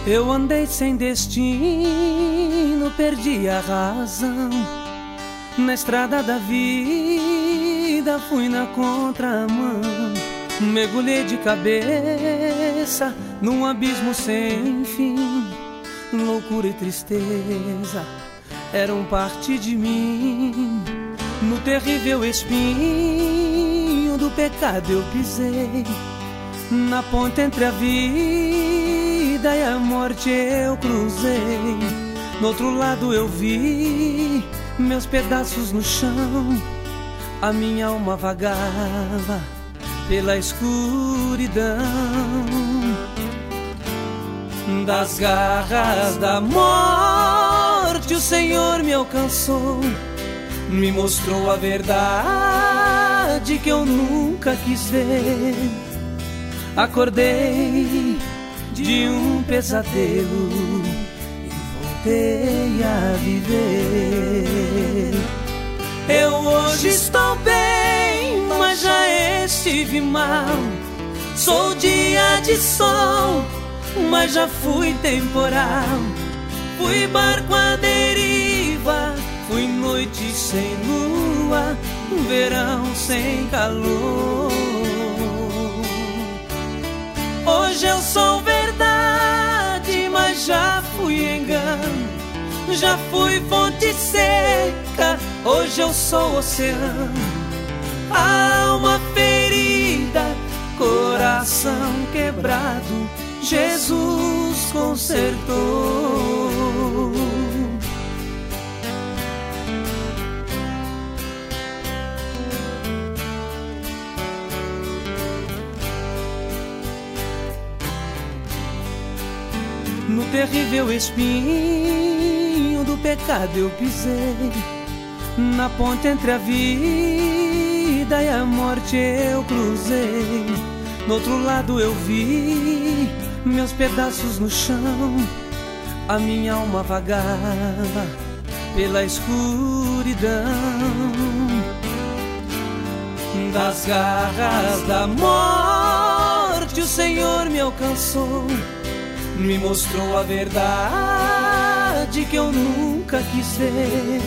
Eu andei sem destino, perdi a razão. Na estrada da vida fui na contramão. Mergulhei de cabeça num abismo sem fim. Loucura e tristeza eram parte de mim. No terrível espinho do pecado eu pisei. Na ponte entre a vida e a morte eu cruzei. No outro lado eu vi meus pedaços no chão. A minha alma vagava pela escuridão. Das garras da morte o Senhor me alcançou. Me mostrou a verdade que eu nunca quis ver. Acordei de um pesadelo e voltei a viver. Eu hoje estou bem, mas já estive mal. Sou dia de sol, mas já fui temporal. Fui barco à deriva, fui noite sem lua, verão sem calor. Hoje eu sou verdade, mas já fui engano. Já fui fonte seca, hoje eu sou oceano. Alma ferida, coração quebrado, Jesus consertou. No terrível espinho do pecado eu pisei. Na ponte entre a vida e a morte eu cruzei. No outro lado eu vi meus pedaços no chão. A minha alma vagava pela escuridão. Das garras da morte o Senhor me alcançou. Me mostrou a verdade que eu nunca quis ver.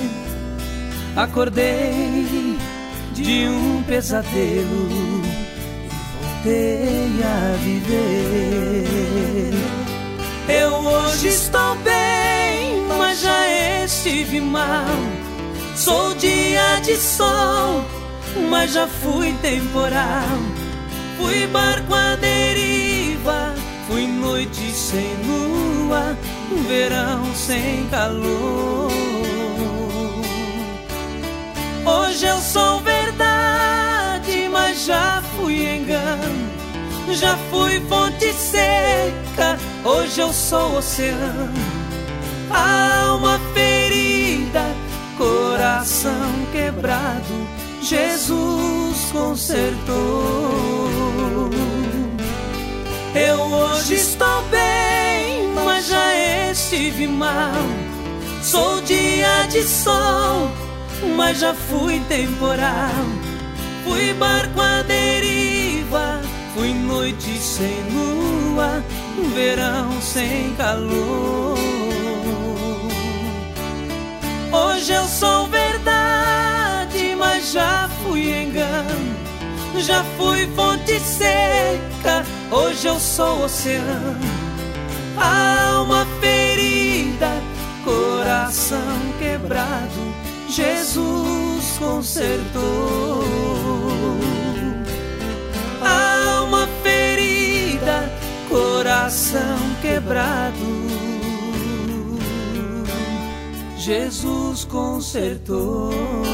Acordei de um pesadelo e voltei a viver. Eu hoje estou bem, mas já estive mal. Sou dia de sol, mas já fui temporal. Fui barco à deriva, fui noite sem lua, verão sem calor. Hoje eu sou verdade, mas já fui engano. Já fui fonte seca, hoje eu sou oceano. Alma ferida, coração quebrado, Jesus consertou. Eu hoje estou bem, mas já estive mal. Sou dia de sol, mas já fui temporal. Fui barco à deriva, fui noite sem lua, verão sem calor. Hoje eu sou verdade, mas já fui engano. Já fui fonte seca, hoje eu sou oceano. Alma ferida, coração quebrado, Jesus consertou. Alma ferida, coração quebrado, Jesus consertou.